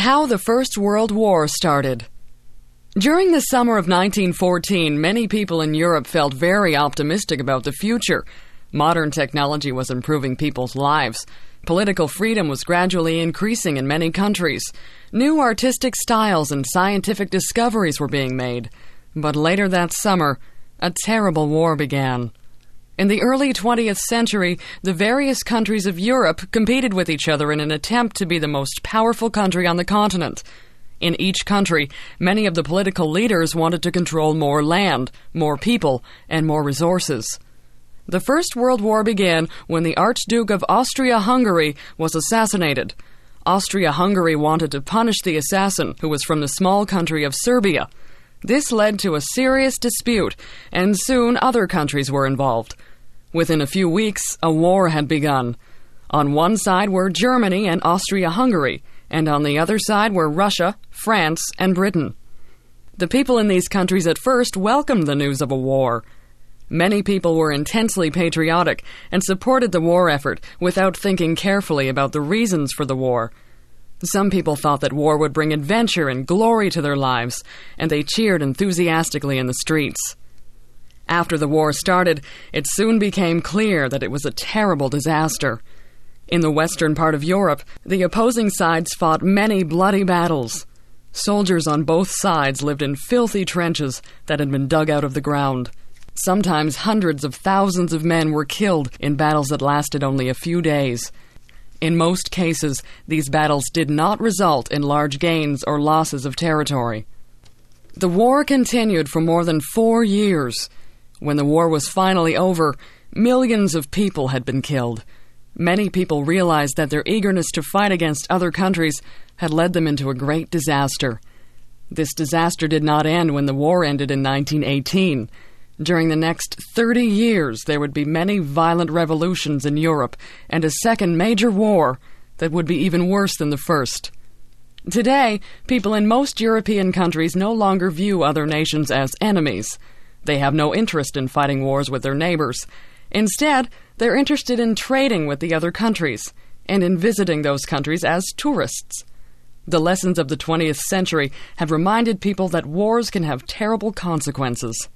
How the First World War started. During the summer of 1914, many people in Europe felt very optimistic about the future. Modern technology was improving people's lives. Political freedom was gradually increasing in many countries. New artistic styles and scientific discoveries were being made. But later that summer, a terrible war began. In the early 20th century, the various countries of Europe competed with each other in an attempt to be the most powerful country on the continent. In each country, many of the political leaders wanted to control more land, more people, and more resources. The First World War began when the Archduke of Austria-Hungary was assassinated. Austria-Hungary wanted to punish the assassin, who was from the small country of Serbia. This led to a serious dispute, and soon other countries were involved. Within a few weeks, a war had begun. On one side were Germany and Austria-Hungary, and on the other side were Russia, France, and Britain. The people in these countries at first welcomed the news of a war. Many people were intensely patriotic and supported the war effort without thinking carefully about the reasons for the war. Some people thought that war would bring adventure and glory to their lives, and they cheered enthusiastically in the streets. After the war started, it soon became clear that it was a terrible disaster. In the western part of Europe, the opposing sides fought many bloody battles. Soldiers on both sides lived in filthy trenches that had been dug out of the ground. Sometimes hundreds of thousands of men were killed in battles that lasted only a few days. In most cases, these battles did not result in large gains or losses of territory. The war continued for more than 4 years. When the war was finally over, millions of people had been killed. Many people realized that their eagerness to fight against other countries had led them into a great disaster. This disaster did not end when the war ended in 1918. During the next 30 years, there would be many violent revolutions in Europe and a second major war that would be even worse than the first. Today, people in most European countries no longer view other nations as enemies. They have no interest in fighting wars with their neighbors. Instead, they're interested in trading with the other countries and in visiting those countries as tourists. The lessons of the 20th century have reminded people that wars can have terrible consequences.